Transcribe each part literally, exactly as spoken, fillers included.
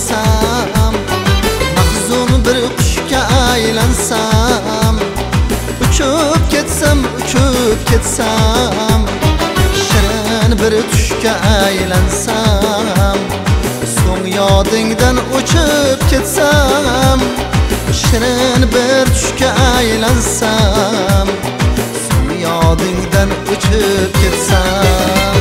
aylansam, mahzun bir qushga aylansam, uchib ketsam, uchib ketsam, shirin bir tushga aylansam, so'ng yodingdan o'chib ketsam, shirin bir tushga aylansam, so'ng yodingdan o'chib ketsam.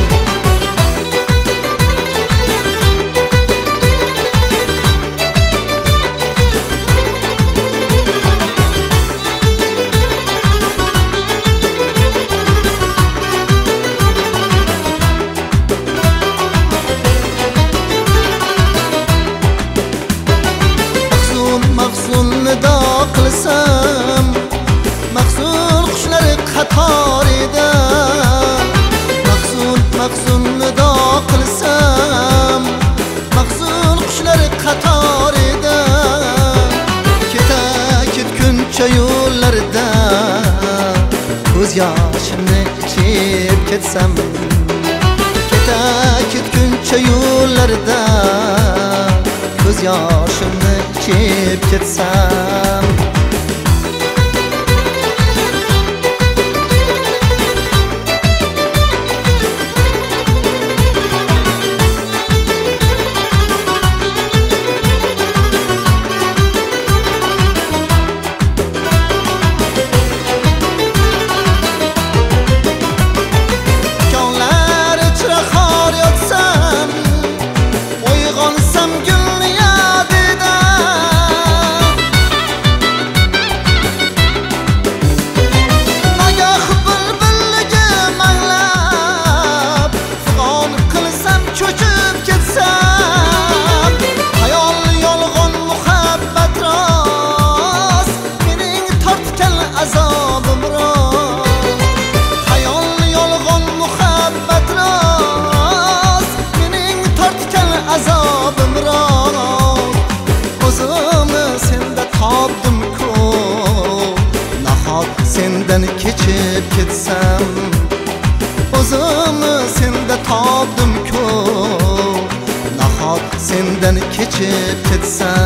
Mahzun nido qilsam, mahzun qushlar qatorida, mahzun mahzun nido qilsam, mahzun qushlar qatorida, keta ketguncha yo'llarda ko'z yoshimni ichib ketsam, keta ketguncha yo'llarda ko'z yoshimni ichib ketsam. Konlar ichra xor yotsam, uyg'onsam gulni yodida, nagoh bulbulligim anglab, fig'on qilsam cho'chib ketsam, hayol yolg'on muhabbat rost, mening tortgan azobim rost, hayol yolg'on muhabbat rost, mening tortgan azobim rost. O'zimni senda topdim-ku, nahot sendan kechib ketsam, o'zimni senda topdim-ku, nahot sendan kechib ketsam.